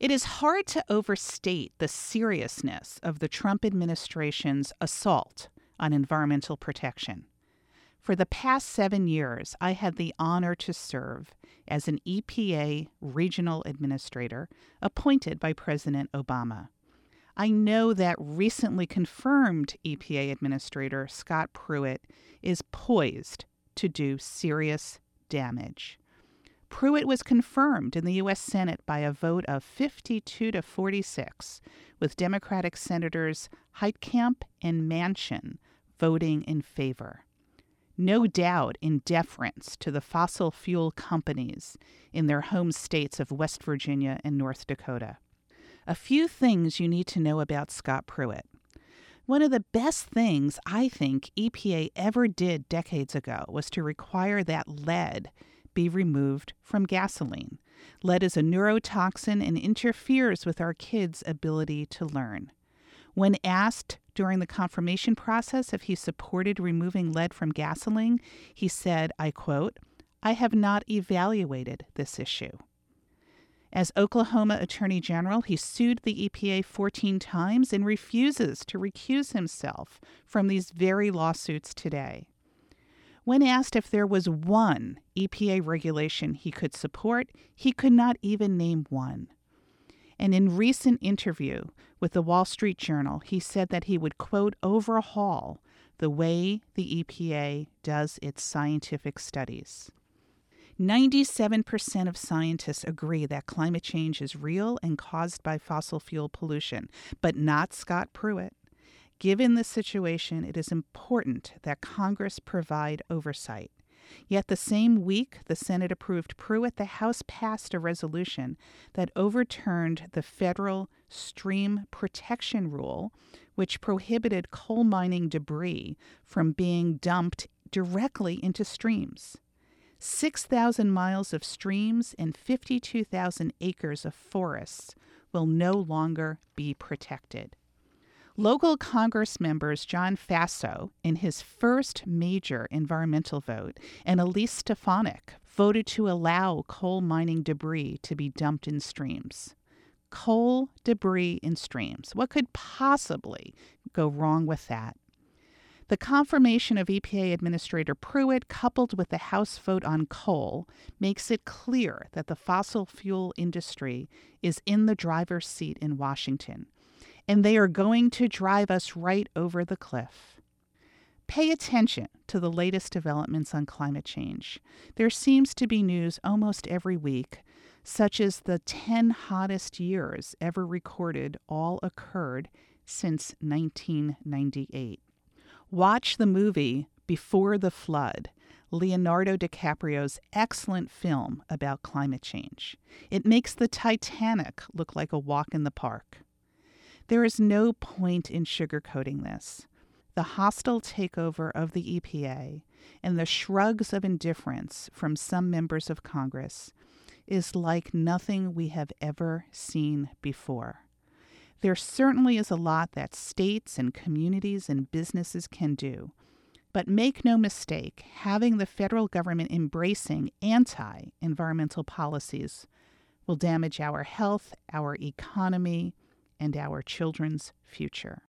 It is hard to overstate the seriousness of the Trump administration's assault on environmental protection. For the past 7 years, I had the honor to serve as an EPA regional administrator appointed by President Obama. I know that recently confirmed EPA Administrator Scott Pruitt is poised to do serious damage. Pruitt was confirmed in the U.S. Senate by a vote of 52 to 46, with Democratic Senators Heitkamp and Manchin voting in favor. No doubt in deference to the fossil fuel companies in their home states of West Virginia and North Dakota. A few things you need to know about Scott Pruitt. One of the best things I think EPA ever did decades ago was to require that lead be removed from gasoline. Lead is a neurotoxin and interferes with our kids' ability to learn. When asked during the confirmation process if he supported removing lead from gasoline, he said, I quote, "I have not evaluated this issue." As Oklahoma Attorney General, he sued the EPA 14 times and refuses to recuse himself from these very lawsuits today. When asked if there was one EPA regulation he could support, he could not even name one. And in recent interview with the Wall Street Journal, he said that he would, quote, overhaul the way the EPA does its scientific studies. 97% of scientists agree that climate change is real and caused by fossil fuel pollution, but not Scott Pruitt. Given this situation, it is important that Congress provide oversight. Yet the same week the Senate approved Pruitt, the House passed a resolution that overturned the federal stream protection rule, which prohibited coal mining debris from being dumped directly into streams. 6,000 miles of streams and 52,000 acres of forests will no longer be protected. Local Congress members John Faso, in his first major environmental vote, and Elise Stefanik voted to allow coal mining debris to be dumped in streams. Coal debris in streams. What could possibly go wrong with that? The confirmation of EPA Administrator Pruitt, coupled with the House vote on coal, makes it clear that the fossil fuel industry is in the driver's seat in Washington, and they are going to drive us right over the cliff. Pay attention to the latest developments on climate change. There seems to be news almost every week, such as the 10 hottest years ever recorded all occurred since 1998. Watch the movie Before the Flood, Leonardo DiCaprio's excellent film about climate change. It makes the Titanic look like a walk in the park. There is no point in sugarcoating this. The hostile takeover of the EPA and the shrugs of indifference from some members of Congress is like nothing we have ever seen before. There certainly is a lot that states and communities and businesses can do. But make no mistake, having the federal government embracing anti-environmental policies will damage our health, our economy, and our children's future.